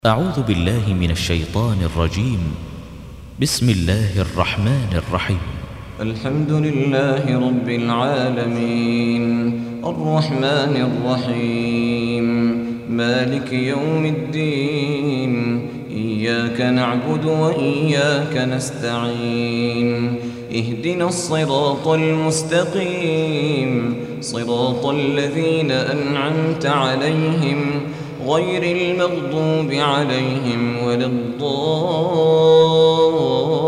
أعوذ بالله من الشيطان الرجيم. بسم الله الرحمن الرحيم. الحمد لله رب العالمين الرحمن الرحيم مالك يوم الدين إياك نعبد وإياك نستعين اهدنا الصراط المستقيم صراط الذين أنعمت عليهم غير المغضوب عليهم ولا الضالين.